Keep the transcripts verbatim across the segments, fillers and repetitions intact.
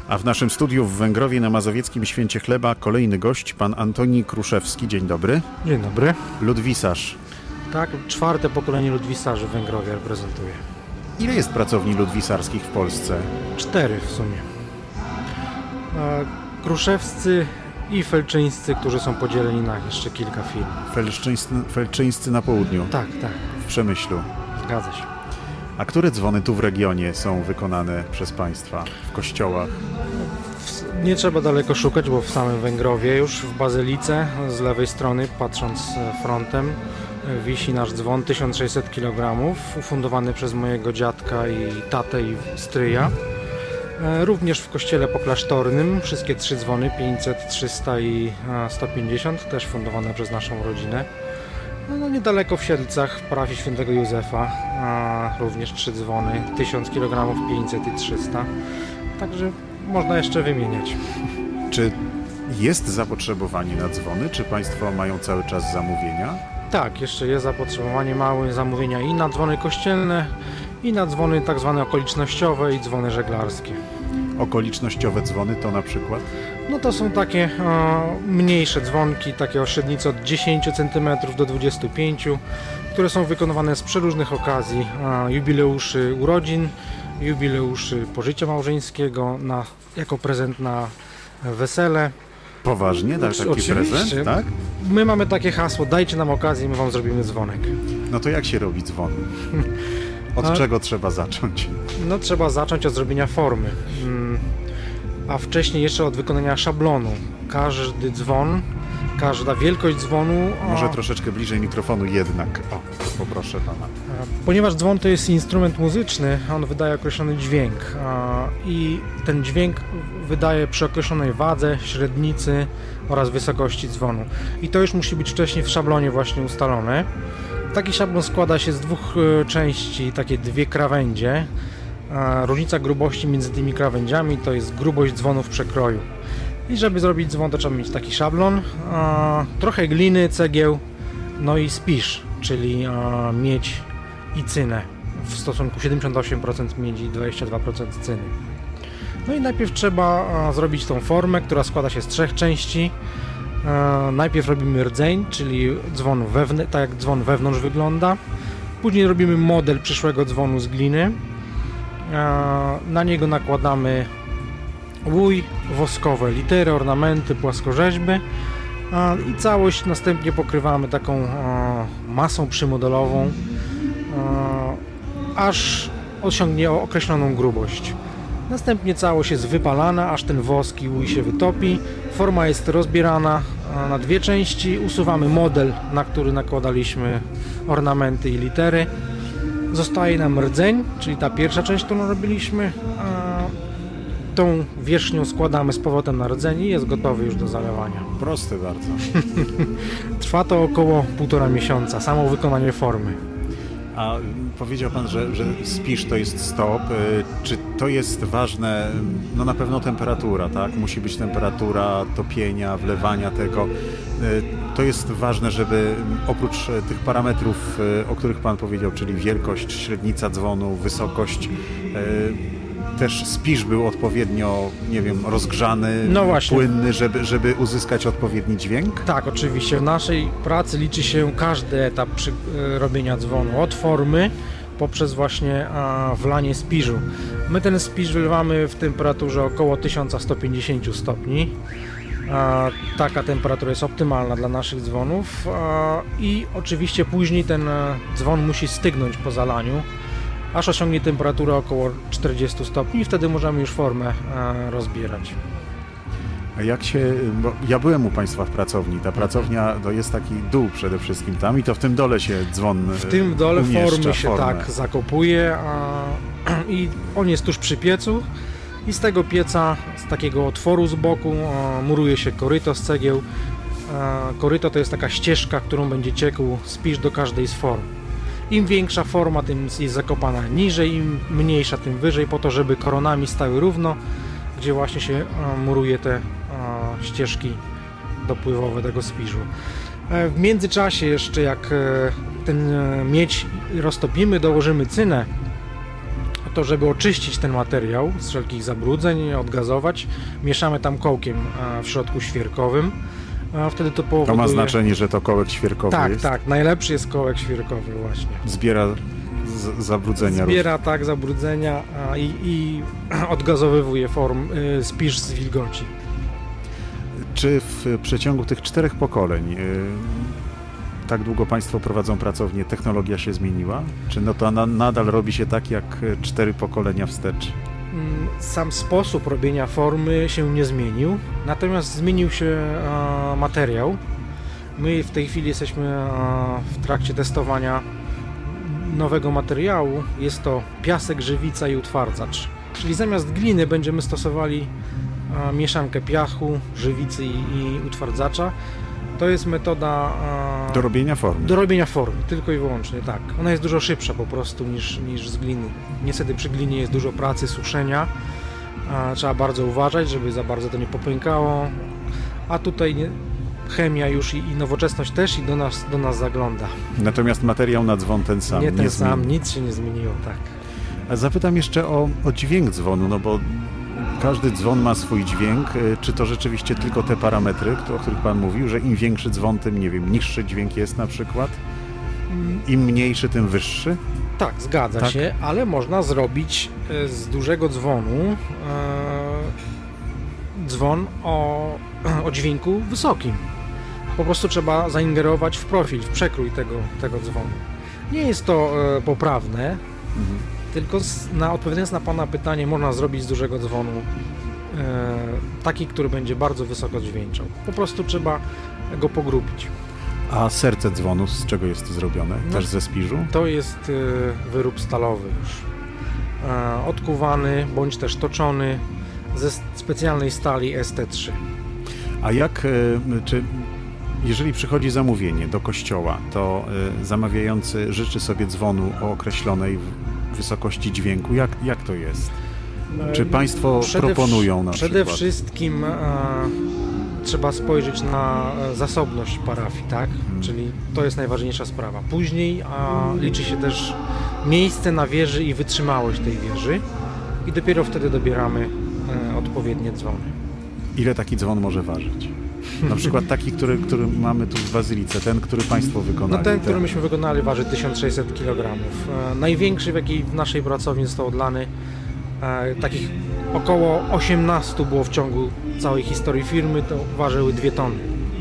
A w naszym studiu w Węgrowie na Mazowieckim Święcie Chleba kolejny gość, pan Antoni Kruszewski. Dzień dobry. Dzień dobry. Ludwisarz. Tak, czwarte pokolenie ludwisarzy w Węgrowie reprezentuje. Ile jest pracowni ludwisarskich w Polsce? Cztery w sumie. Kruszewscy i felczyńscy, którzy są podzieleni na jeszcze kilka firm. Felczyńscy, felczyńscy na południu? Tak, tak. W Przemyślu? Zgadza się. A które dzwony tu w regionie są wykonane przez państwa w kościołach? Nie trzeba daleko szukać, bo w samym Węgrowie już w Bazylice z lewej strony, patrząc frontem, wisi nasz dzwon tysiąc sześćset kilogramów, ufundowany przez mojego dziadka i tatę i stryja. Również w kościele poklasztornym wszystkie trzy dzwony, pięćset, trzysta i sto pięćdziesiąt, też fundowane przez naszą rodzinę. No, niedaleko w Siedlcach, w parafii świętego Józefa, a również trzy dzwony, tysiąc kilogramów, pięćset i trzysta. Także można jeszcze wymieniać. Czy jest zapotrzebowanie na dzwony? Czy państwo mają cały czas zamówienia? Tak, jeszcze jest zapotrzebowanie, małe zamówienia i na dzwony kościelne, i na dzwony tak zwane okolicznościowe i dzwony żeglarskie. Okolicznościowe dzwony to na przykład? No to są takie e, mniejsze dzwonki, takie o średnicy od dziesięciu centymetrów do dwudziestu pięciu, które są wykonywane z przeróżnych okazji, e, jubileuszy urodzin, jubileuszy pożycia małżeńskiego, na, jako prezent na wesele. Poważnie? Tak, taki Oczywiście. prezent? Tak? My mamy takie hasło, dajcie nam okazję i my wam zrobimy dzwonek. No to jak się robi dzwon? Od A, czego trzeba zacząć? No trzeba zacząć od zrobienia formy, a wcześniej jeszcze od wykonania szablonu. Każdy dzwon, każda wielkość dzwonu... Może a... troszeczkę bliżej mikrofonu jednak. O, poproszę pana. Ponieważ dzwon to jest instrument muzyczny, on wydaje określony dźwięk i ten dźwięk wydaje przy określonej wadze, średnicy oraz wysokości dzwonu. I to już musi być wcześniej w szablonie właśnie ustalone. Taki szablon składa się z dwóch części, takie dwie krawędzie. Różnica grubości między tymi krawędziami to jest grubość dzwonu w przekroju. I żeby zrobić dzwon, to trzeba mieć taki szablon, trochę gliny, cegieł, no i spisz, czyli miedź i cynę. W stosunku siedemdziesiąt osiem procent miedzi i dwadzieścia dwa procent cyny. No i najpierw trzeba zrobić tą formę, która składa się z trzech części. Najpierw robimy rdzeń, czyli dzwon wewn- tak jak dzwon wewnątrz wygląda. Później robimy model przyszłego dzwonu z gliny. Na niego nakładamy łój, woskowe litery, ornamenty, płaskorzeźby i całość następnie pokrywamy taką masą przymodelową, aż osiągnie określoną grubość. Następnie całość jest wypalana, aż ten wosk i łój się wytopi. Forma jest rozbierana na dwie części. Usuwamy model, na który nakładaliśmy ornamenty i litery. Zostaje nam rdzeń, czyli ta pierwsza część, którą robiliśmy. Tą wierzchnią składamy z powrotem na rdzeń i jest gotowy już do zalewania. Proste bardzo. Trwa to około półtora miesiąca, samo wykonanie formy. A powiedział pan, że, że spisz to jest stop. Czy to jest ważne? No na pewno temperatura, tak? Musi być temperatura topienia, wlewania tego. To jest ważne, żeby oprócz tych parametrów, o których pan powiedział, czyli wielkość, średnica dzwonu, wysokość, też spisz był odpowiednio, nie wiem, rozgrzany, no płynny, żeby, żeby uzyskać odpowiedni dźwięk? Tak, oczywiście. W naszej pracy liczy się każdy etap przy robienia dzwonu, od formy poprzez właśnie a, wlanie spiżu. My ten spiż wylewamy w temperaturze około tysiąc sto pięćdziesiąt stopni. A, taka temperatura jest optymalna dla naszych dzwonów a, i oczywiście później ten dzwon musi stygnąć po zalaniu, aż osiągnie temperaturę około czterdziestu stopni i wtedy możemy już formę e, rozbierać. A jak się... Bo ja byłem u państwa w pracowni. Ta pracownia to jest taki dół przede wszystkim tam i to w tym dole się dzwon W tym dole formy się formę. tak zakopuje a, i on jest tuż przy piecu i z tego pieca, z takiego otworu z boku a, muruje się koryto z cegieł. A, koryto to jest taka ścieżka, którą będzie ciekł spisz do każdej z form. Im większa forma, tym jest zakopana niżej, im mniejsza, tym wyżej, po to, żeby koronami stały równo, gdzie właśnie się muruje te ścieżki dopływowe tego spiżu. W międzyczasie jeszcze, jak ten miedź roztopimy, dołożymy cynę, to żeby oczyścić ten materiał z wszelkich zabrudzeń, odgazować, mieszamy tam kołkiem w środku świerkowym. A wtedy to powoduje... To ma znaczenie, że to kołek świerkowy tak, jest? Tak, tak. Najlepszy jest kołek świerkowy właśnie. Zbiera z, zabrudzenia. Zbiera, róż. tak, zabrudzenia a, i, i odgazowywuje form, y, spisz z wilgoci. Czy w przeciągu tych czterech pokoleń, y, tak długo Państwo prowadzą pracownię, technologia się zmieniła? Czy no to na, nadal robi się tak, jak cztery pokolenia wstecz? Sam sposób robienia formy się nie zmienił, natomiast zmienił się a, materiał. My w tej chwili jesteśmy a, w trakcie testowania nowego materiału. Jest to piasek, żywica i utwardzacz. Czyli zamiast gliny będziemy stosowali a, mieszankę piachu, żywicy i, i utwardzacza. To jest metoda a, do robienia formy. Do robienia formy, tylko i wyłącznie, tak. Ona jest dużo szybsza po prostu niż, niż z gliny. Niestety przy glinie jest dużo pracy, suszenia. A, trzeba bardzo uważać, żeby za bardzo to nie popękało. A tutaj nie, chemia już i, i nowoczesność też i do nas, do nas zagląda. Natomiast materiał na dzwon ten sam. Nie ten nie sam, zmieni. nic się nie zmieniło, tak. A zapytam jeszcze o, o dźwięk dzwonu, no bo każdy dzwon ma swój dźwięk. Czy to rzeczywiście tylko te parametry, o których Pan mówił, że im większy dzwon, tym, nie wiem, niższy dźwięk jest na przykład? Im mniejszy, tym wyższy? Tak, zgadza tak? się, ale można zrobić z dużego dzwonu e, dzwon o, o dźwięku wysokim. Po prostu trzeba zaingerować w profil, w przekrój tego, tego dzwonu. Nie jest to e, poprawne, mhm. tylko z, na, odpowiadając na Pana pytanie, można zrobić z dużego dzwonu e, taki, który będzie bardzo wysoko dźwięczał. Po prostu trzeba go pogrubić. A serce dzwonu z czego jest zrobione? No, też ze spiżu? To jest e, wyrób stalowy już. E, odkuwany bądź też toczony ze specjalnej stali S T trzy. A jak, e, czy jeżeli przychodzi zamówienie do kościoła, to e, zamawiający życzy sobie dzwonu o określonej wysokości dźwięku? Jak, jak to jest? Czy Państwo przede proponują na Przede przykład? wszystkim e, trzeba spojrzeć na zasobność parafii, tak? Hmm. Czyli to jest najważniejsza sprawa. Później a, liczy się też miejsce na wieży i wytrzymałość tej wieży i dopiero wtedy dobieramy e, odpowiednie dzwony. Ile taki dzwon może ważyć? Na przykład taki, który, który mamy tu w Bazylice, ten, który Państwo wykonali. No ten, ten, który myśmy wykonali, waży tysiąc sześćset kilogramów. E, największy, w jaki w naszej pracowni został odlany, e, takich około osiemnaście było w ciągu całej historii firmy, to ważyły dwie tony.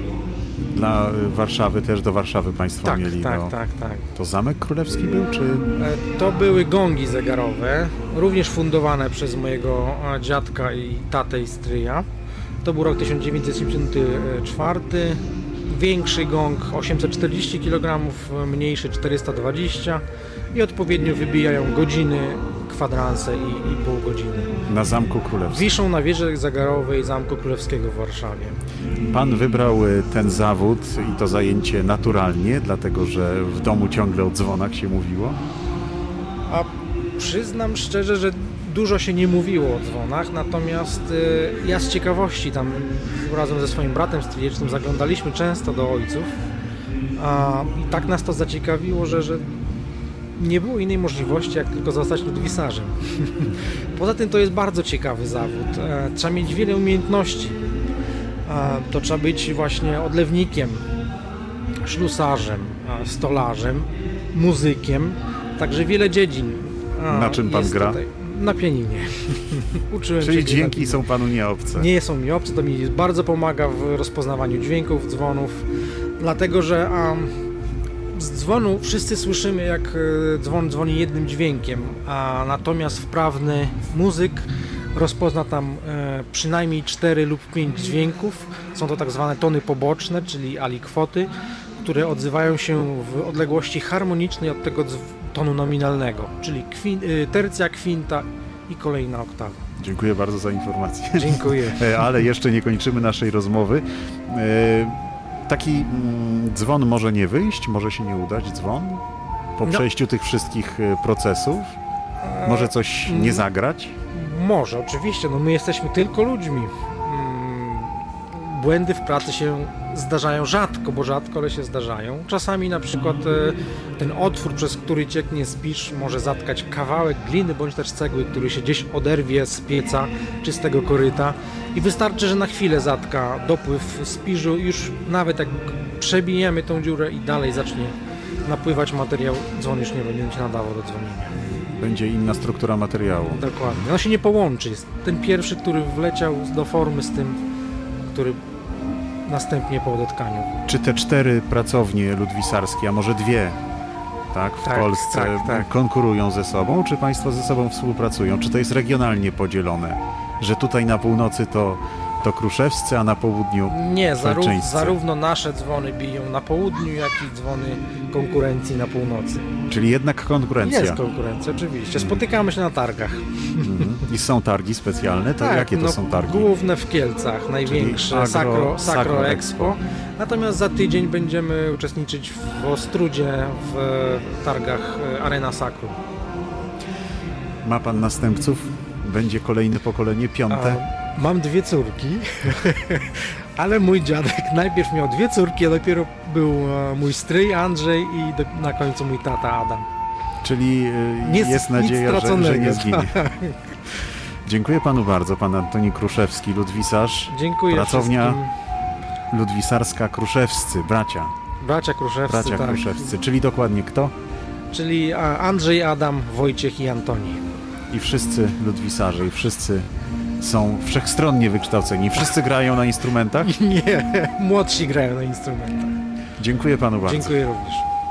Dla Warszawy też, do Warszawy Państwo tak, mieli? Tak, do... tak, tak. To Zamek Królewski był, czy? E, to były gongi zegarowe, również fundowane przez mojego dziadka i tatę i stryja. To był rok tysiąc dziewięćset siedemdziesiąty czwarty. Większy gong osiemset czterdzieści kilogramów, mniejszy czterysta dwadzieścia i odpowiednio wybijają godziny, kwadranse i, i pół godziny. Na Zamku Królewskim. Wiszą na wieży zegarowej Zamku Królewskiego w Warszawie. Pan wybrał ten zawód i to zajęcie naturalnie, dlatego że w domu ciągle o dzwonach się mówiło? A przyznam szczerze, że dużo się nie mówiło o dzwonach, natomiast y, ja z ciekawości tam razem ze swoim bratem stryjecznym zaglądaliśmy często do ojców a, i tak nas to zaciekawiło, że, że nie było innej możliwości, jak tylko zostać ludwisarzem. Poza tym to jest bardzo ciekawy zawód. E, trzeba mieć wiele umiejętności. E, to trzeba być właśnie odlewnikiem, ślusarzem, e, stolarzem, muzykiem, także wiele dziedzin. E, Na czym Pan gra? Tutaj. Na pianinie. Uczyłem Czyli się dźwięki są Panu nieobce? Nie są mi obce, to mi bardzo pomaga w rozpoznawaniu dźwięków, dzwonów, dlatego że um, z dzwonu wszyscy słyszymy, jak dzwon dzwoni jednym dźwiękiem, a natomiast wprawny muzyk rozpozna tam e, przynajmniej cztery lub pięć dźwięków. Są to tak zwane tony poboczne, czyli alikwoty, które odzywają się w odległości harmonicznej od tego tonu nominalnego, czyli kwin, tercja, kwinta i kolejna oktawa. Dziękuję bardzo za informację. Dziękuję. Ale jeszcze nie kończymy naszej rozmowy. Taki dzwon może nie wyjść, może się nie udać dzwon po no. przejściu tych wszystkich procesów? Może coś nie zagrać? Może, oczywiście. No my jesteśmy tylko ludźmi. błędy w pracy się zdarzają rzadko, bo rzadko, ale się zdarzają. Czasami na przykład e, ten otwór, przez który cieknie spisz, może zatkać kawałek gliny bądź też cegły, który się gdzieś oderwie z pieca czy z tego koryta i wystarczy, że na chwilę zatka dopływ spiżu, już nawet jak przebijemy tą dziurę i dalej zacznie napływać materiał, dzwon już nie będzie się nadawał do dzwonienia. Będzie inna struktura materiału. Dokładnie. On się nie połączy. Jest ten pierwszy, który wleciał do formy z tym, który następnie po odetkaniu. Czy te cztery pracownie ludwisarskie, a może dwie, tak, w Tak, Polsce tak, tak. konkurują ze sobą, czy państwo ze sobą współpracują? Czy to jest regionalnie podzielone? Że tutaj na północy to, to kruszewscy, a na południu Nie, zarów, felczyńscy? zarówno nasze dzwony biją na południu, jak i dzwony konkurencji na północy. Czyli jednak konkurencja. Jest konkurencja, oczywiście. Spotykamy się na targach. Mhm. I są targi specjalne? To Tak, jakie to no, są targi? Główne w Kielcach, największe, agro- Sakro, Sakro Sakro Expo. Expo. Natomiast za tydzień będziemy uczestniczyć w Ostrudzie w targach e, Arena Sakru. Ma pan następców? Będzie kolejne pokolenie, piąte? A, mam dwie córki, ale mój dziadek najpierw miał dwie córki, a dopiero był e, mój stryj Andrzej i do, na końcu mój tata Adam. Czyli y, Nic- jest nic nadzieja, że, że straconego, nie zginie. tak. Dziękuję panu bardzo, pan Antoni Kruszewski, ludwisarz, Dziękuję pracownia wszystkim. ludwisarska Kruszewscy, bracia, Bracia Kruszewscy, bracia tak. Kruszewscy, czyli dokładnie kto? Czyli a, Andrzej, Adam, Wojciech i Antoni. I wszyscy ludwisarze, i wszyscy są wszechstronnie wykształceni, wszyscy grają na instrumentach? Nie, młodsi grają na instrumentach. Dziękuję panu bardzo. Dziękuję również.